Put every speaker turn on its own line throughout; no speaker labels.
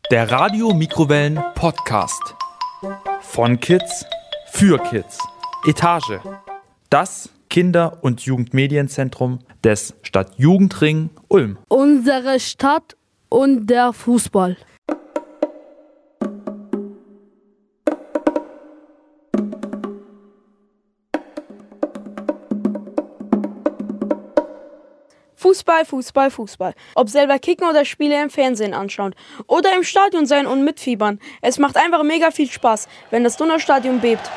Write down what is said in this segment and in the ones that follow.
Der Radio Mikrowellen Podcast. Von Kids für Kids. Etage. Das Kinder- und Jugendmedienzentrum des Stadtjugendring Ulm.
Unsere Stadt und der Fußball.
Fußball, Fußball, Fußball. Ob selber kicken oder Spiele im Fernsehen anschauen. Oder im Stadion sein und mitfiebern. Es macht einfach mega viel Spaß, wenn das Donnerstadion bebt.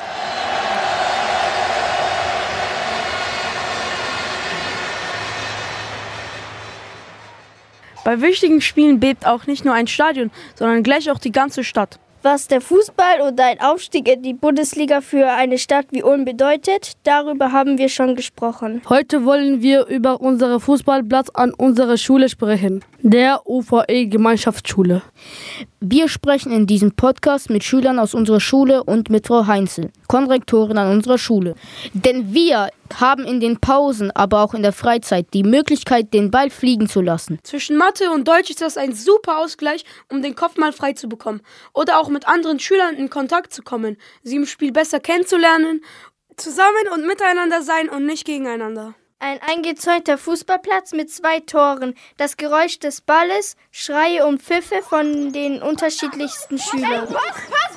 Bei wichtigen Spielen bebt auch nicht nur ein Stadion, sondern gleich auch die ganze Stadt.
Was der Fußball oder ein Aufstieg in die Bundesliga für eine Stadt wie Ulm bedeutet, darüber haben wir schon gesprochen.
Heute wollen wir über unseren Fußballplatz an unserer Schule sprechen, der UVE-Gemeinschaftsschule.
Wir sprechen in diesem Podcast mit Schülern aus unserer Schule und mit Frau Heinzel, Konrektorin an unserer Schule. Denn wir haben in den Pausen, aber auch in der Freizeit die Möglichkeit, den Ball fliegen zu lassen.
Zwischen Mathe und Deutsch ist das ein super Ausgleich, um den Kopf mal frei zu bekommen. Oder auch mit anderen Schülern in Kontakt zu kommen, sie im Spiel besser kennenzulernen, zusammen und miteinander sein und nicht gegeneinander.
Ein eingezäunter Fußballplatz mit 2 Toren, das Geräusch des Balles, Schreie und Pfiffe von den unterschiedlichsten Schülern.
Pass!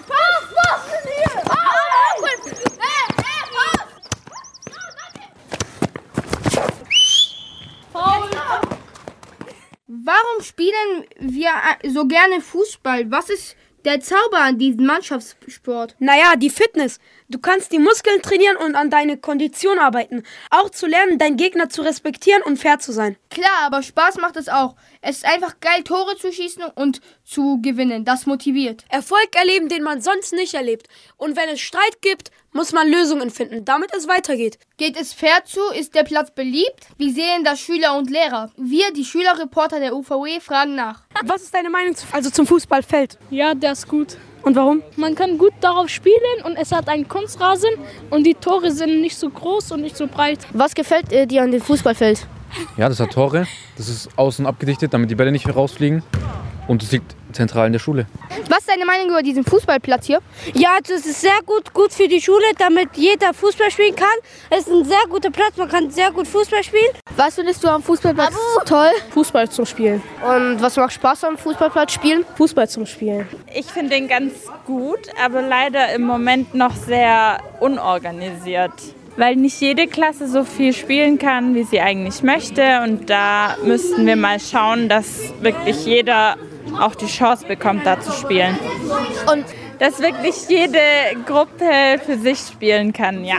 Warum spielen wir so gerne Fußball? Was ist der Zauber an diesem Mannschaftssport?
Naja, die Fitness. Du kannst die Muskeln trainieren und an deine Kondition arbeiten. Auch zu lernen, deinen Gegner zu respektieren und fair zu sein.
Klar, aber Spaß macht es auch. Es ist einfach geil, Tore zu schießen und zu gewinnen. Das motiviert.
Erfolg erleben, den man sonst nicht erlebt. Und wenn es Streit gibt, muss man Lösungen finden, damit es weitergeht.
Geht es fair zu? Ist der Platz beliebt? Wie sehen das Schüler und Lehrer? Wir, die Schülerreporter der UVE, fragen nach.
Was ist deine Meinung zum Fußballfeld?
Ja, der ist gut.
Und warum?
Man kann gut darauf spielen und es hat einen Kunstrasen und die Tore sind nicht so groß und nicht so breit.
Was gefällt dir an dem Fußballfeld?
Ja, das hat Tore. Das ist außen abgedichtet, damit die Bälle nicht rausfliegen. Und es liegt zentral in der Schule.
Was ist deine Meinung über diesen Fußballplatz hier?
Ja, das ist sehr gut für die Schule, damit jeder Fußball spielen kann. Es ist ein sehr guter Platz, man kann sehr gut Fußball spielen.
Was findest du am Fußballplatz toll?
Fußball zum Spielen.
Und was macht Spaß am Fußballplatz spielen?
Fußball zum Spielen.
Ich finde den ganz gut, aber leider im Moment noch sehr unorganisiert. Weil nicht jede Klasse so viel spielen kann, wie sie eigentlich möchte. Und da müssten wir mal schauen, dass wirklich jeder auch die Chance bekommt, da zu spielen. Und dass wirklich jede Gruppe für sich spielen kann, ja.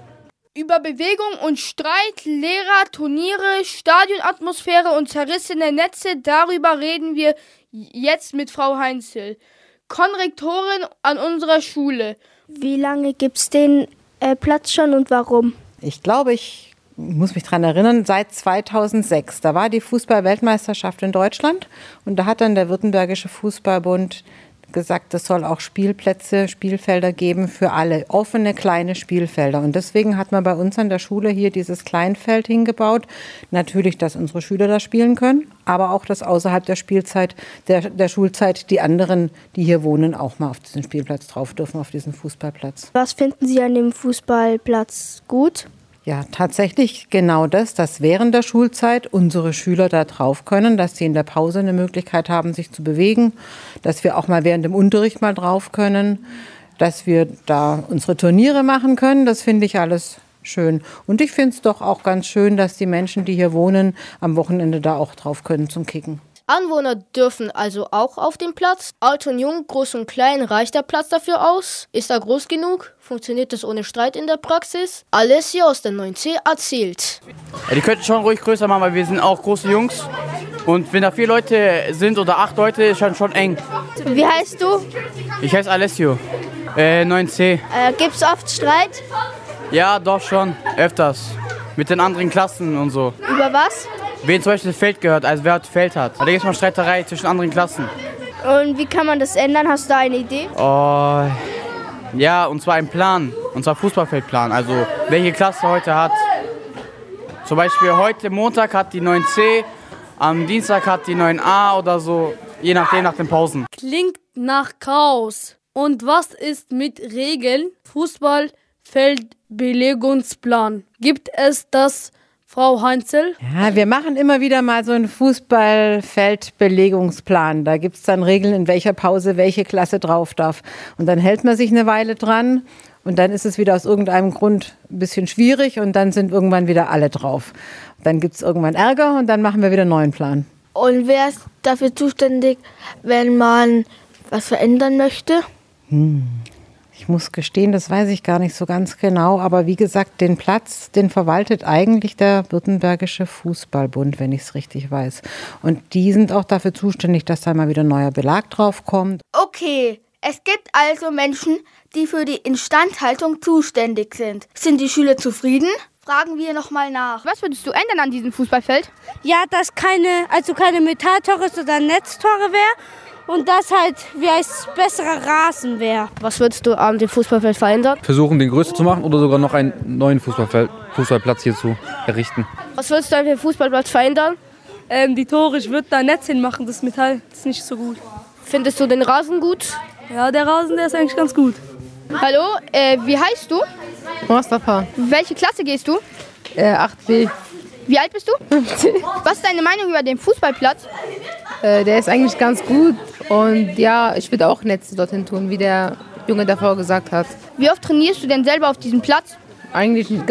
Über Bewegung und Streit, Lehrer, Turniere, Stadionatmosphäre und zerrissene Netze, darüber reden wir jetzt mit Frau Heinzel, Konrektorin an unserer Schule.
Wie lange gibt's den Platz schon und warum?
Ich glaube, ich muss mich daran erinnern, seit 2006. Da war die Fußball-Weltmeisterschaft in Deutschland und da hat dann der Württembergische Fußballbund gesagt, es soll auch Spielplätze, Spielfelder geben für alle, offene kleine Spielfelder. Und deswegen hat man bei uns an der Schule hier dieses Kleinfeld hingebaut. Natürlich, dass unsere Schüler da spielen können, aber auch, dass außerhalb der Spielzeit, der Schulzeit die anderen, die hier wohnen, auch mal auf diesen Spielplatz drauf dürfen, auf diesen Fußballplatz.
Was finden Sie an dem Fußballplatz gut?
Ja, tatsächlich genau das, dass während der Schulzeit unsere Schüler da drauf können, dass sie in der Pause eine Möglichkeit haben, sich zu bewegen, dass wir auch mal während dem Unterricht mal drauf können, dass wir da unsere Turniere machen können. Das finde ich alles schön. Und ich finde es doch auch ganz schön, dass die Menschen, die hier wohnen, am Wochenende da auch drauf können zum Kicken.
Anwohner dürfen also auch auf den Platz. Alt und jung, groß und klein, reicht der Platz dafür aus? Ist er groß genug? Funktioniert das ohne Streit in der Praxis? Alles hier aus der 9C erzählt.
Ja, die könnten schon ruhig größer machen, weil wir sind auch große Jungs. Und wenn da 4 Leute sind oder 8 Leute, ist schon eng.
Wie heißt du?
Ich heiße Alessio, 9C.
Gibt's oft Streit?
Ja, doch schon, öfters. Mit den anderen Klassen und so.
Über was?
Wen zum Beispiel das Feld gehört, also wer das Feld hat. Da gibt es mal Streiterei zwischen anderen Klassen.
Und wie kann man das ändern? Hast du da eine Idee?
Oh, ja, und zwar ein Plan. Und zwar Fußballfeldplan. Also welche Klasse heute hat. Zum Beispiel heute Montag hat die 9C, am Dienstag hat die 9a oder so. je nachdem nach den Pausen.
Klingt nach Chaos. Und was ist mit Regeln? Fußballfeldbelegungsplan. Gibt es das, Frau Heinzel?
Ja, wir machen immer wieder mal so einen Fußballfeldbelegungsplan. Da gibt es dann Regeln, in welcher Pause welche Klasse drauf darf. Und dann hält man sich eine Weile dran und dann ist es wieder aus irgendeinem Grund ein bisschen schwierig und dann sind irgendwann wieder alle drauf. Dann gibt es irgendwann Ärger und dann machen wir wieder einen neuen Plan.
Und wer ist dafür zuständig, wenn man was verändern möchte?
Ich muss gestehen, das weiß ich gar nicht so ganz genau. Aber wie gesagt, den Platz, den verwaltet eigentlich der Württembergische Fußballbund, wenn ich es richtig weiß. Und die sind auch dafür zuständig, dass da mal wieder neuer Belag drauf kommt.
Okay, es gibt also Menschen, die für die Instandhaltung zuständig sind. Sind die Schüler zufrieden? Fragen wir nochmal nach.
Was würdest du ändern an diesem Fußballfeld?
Ja, dass keine Metalltore sondern Netztore wäre. Und das halt, besserer Rasen wäre.
Was würdest du an dem Fußballfeld verändern?
Versuchen, den größer zu machen oder sogar noch einen neuen Fußballplatz hier zu errichten.
Was würdest du an dem Fußballplatz verändern?
Die Tore, ich würde da ein Netz hinmachen, das Metall ist nicht so gut.
Findest du den Rasen gut?
Ja, der Rasen, der ist eigentlich ganz gut.
Hallo, wie heißt du?
Mustafa.
Welche Klasse gehst du?
8b.
Wie alt bist du?
15.
Was ist deine Meinung über den Fußballplatz?
Der ist eigentlich ganz gut und ja, ich würde auch Netze dorthin tun, wie der Junge davor gesagt hat.
Wie oft trainierst du denn selber auf diesem Platz?
Eigentlich nicht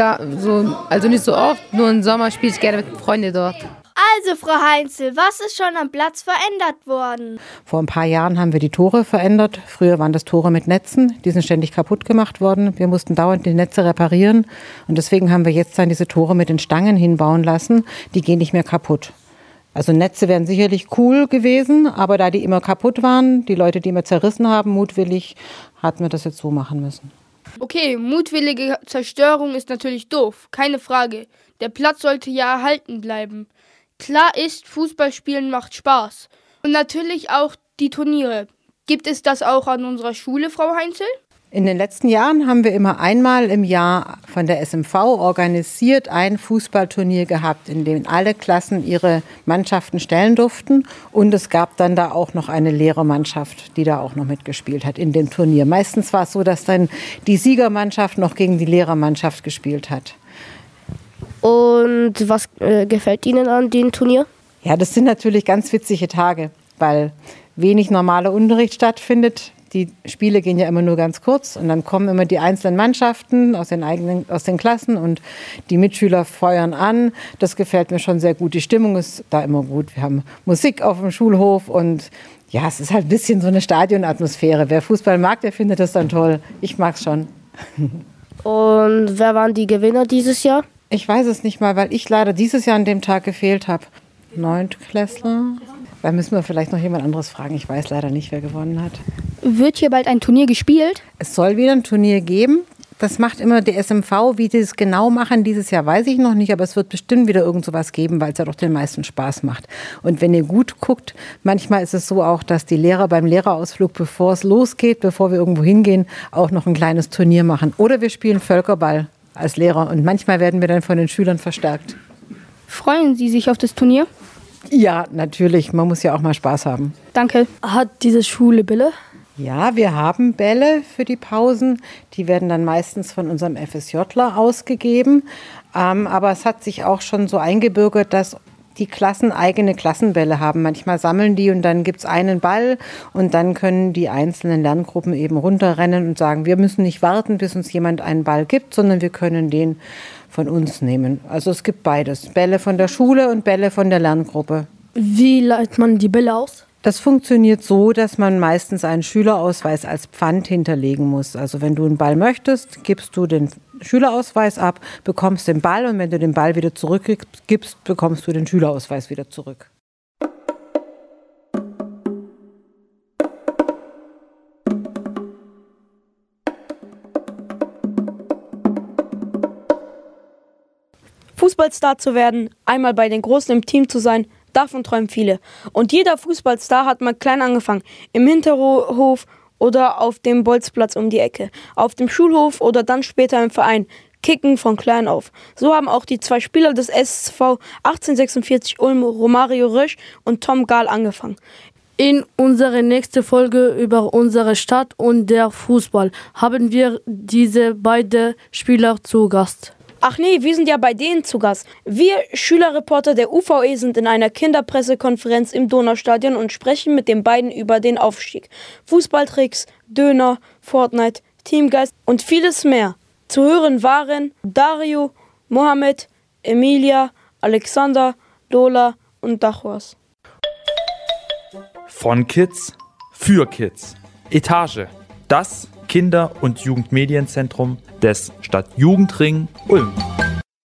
so oft, nur im Sommer spiele ich gerne mit Freunden dort.
Also, Frau Heinzel, was ist schon am Platz verändert worden?
Vor ein paar Jahren haben wir die Tore verändert. Früher waren das Tore mit Netzen, die sind ständig kaputt gemacht worden. Wir mussten dauernd die Netze reparieren und deswegen haben wir jetzt dann diese Tore mit den Stangen hinbauen lassen. Die gehen nicht mehr kaputt. Also Netze wären sicherlich cool gewesen, aber da die immer kaputt waren, die Leute, die immer zerrissen haben, mutwillig, hatten wir das jetzt so machen müssen.
Okay, mutwillige Zerstörung ist natürlich doof, keine Frage. Der Platz sollte ja erhalten bleiben. Klar ist, Fußballspielen macht Spaß. Und natürlich auch die Turniere. Gibt es das auch an unserer Schule, Frau Heinzel?
In den letzten Jahren haben wir immer einmal im Jahr von der SMV organisiert ein Fußballturnier gehabt, in dem alle Klassen ihre Mannschaften stellen durften. Und es gab dann da auch noch eine Lehrermannschaft, die da auch noch mitgespielt hat in dem Turnier. Meistens war es so, dass dann die Siegermannschaft noch gegen die Lehrermannschaft gespielt hat.
Und was gefällt Ihnen an dem Turnier?
Ja, das sind natürlich ganz witzige Tage, weil wenig normaler Unterricht stattfindet. Die Spiele gehen ja immer nur ganz kurz und dann kommen immer die einzelnen Mannschaften aus den Klassen und die Mitschüler feuern an. Das gefällt mir schon sehr gut. Die Stimmung ist da immer gut. Wir haben Musik auf dem Schulhof und ja, es ist halt ein bisschen so eine Stadionatmosphäre. Wer Fußball mag, der findet das dann toll. Ich mag's schon.
Und wer waren die Gewinner dieses Jahr?
Ich weiß es nicht mal, weil ich leider dieses Jahr an dem Tag gefehlt habe. 9. Da müssen wir vielleicht noch jemand anderes fragen. Ich weiß leider nicht, wer gewonnen hat.
Wird hier bald ein Turnier gespielt?
Es soll wieder ein Turnier geben. Das macht immer die SMV. Wie die es genau machen dieses Jahr, weiß ich noch nicht. Aber es wird bestimmt wieder irgend sowas geben, weil es ja doch den meisten Spaß macht. Und wenn ihr gut guckt, manchmal ist es so auch, dass die Lehrer beim Lehrerausflug, bevor es losgeht, bevor wir irgendwo hingehen, auch noch ein kleines Turnier machen. Oder wir spielen Völkerball als Lehrer. Und manchmal werden wir dann von den Schülern verstärkt.
Freuen Sie sich auf das Turnier?
Ja, natürlich. Man muss ja auch mal Spaß haben.
Danke.
Hat diese Schule Bälle?
Ja, wir haben Bälle für die Pausen. Die werden dann meistens von unserem FSJler ausgegeben. Aber es hat sich auch schon so eingebürgert, dass die Klassen eigene Klassenbälle haben. Manchmal sammeln die und dann gibt es einen Ball und dann können die einzelnen Lerngruppen eben runterrennen und sagen, wir müssen nicht warten, bis uns jemand einen Ball gibt, sondern wir können den von uns nehmen. Also es gibt beides. Bälle von der Schule und Bälle von der Lerngruppe.
Wie leitet man die Bälle aus?
Das funktioniert so, dass man meistens einen Schülerausweis als Pfand hinterlegen muss. Also wenn du einen Ball möchtest, gibst du den Schülerausweis ab, bekommst den Ball und wenn du den Ball wieder zurückgibst, bekommst du den Schülerausweis wieder zurück.
Fußballstar zu werden, einmal bei den Großen im Team zu sein, davon träumen viele. Und jeder Fußballstar hat mal klein angefangen, im Hinterhof oder auf dem Bolzplatz um die Ecke, auf dem Schulhof oder dann später im Verein, kicken von klein auf. So haben auch die 2 Spieler des SV 1846 Ulm, Romario Rösch und Tom Gahl, angefangen.
In unserer nächsten Folge über unsere Stadt und der Fußball haben wir diese beiden Spieler zu Gast.
Ach nee, wir sind ja bei denen zu Gast. Wir Schülerreporter der UVE sind in einer Kinderpressekonferenz im Donaustadion und sprechen mit den beiden über den Aufstieg. Fußballtricks, Döner, Fortnite, Teamgeist und vieles mehr. Zu hören waren Dario, Mohammed, Emilia, Alexander, Lola und Dachwas.
Von Kids für Kids. Etage. Das Kinder- und Jugendmedienzentrum des Stadtjugendring Ulm.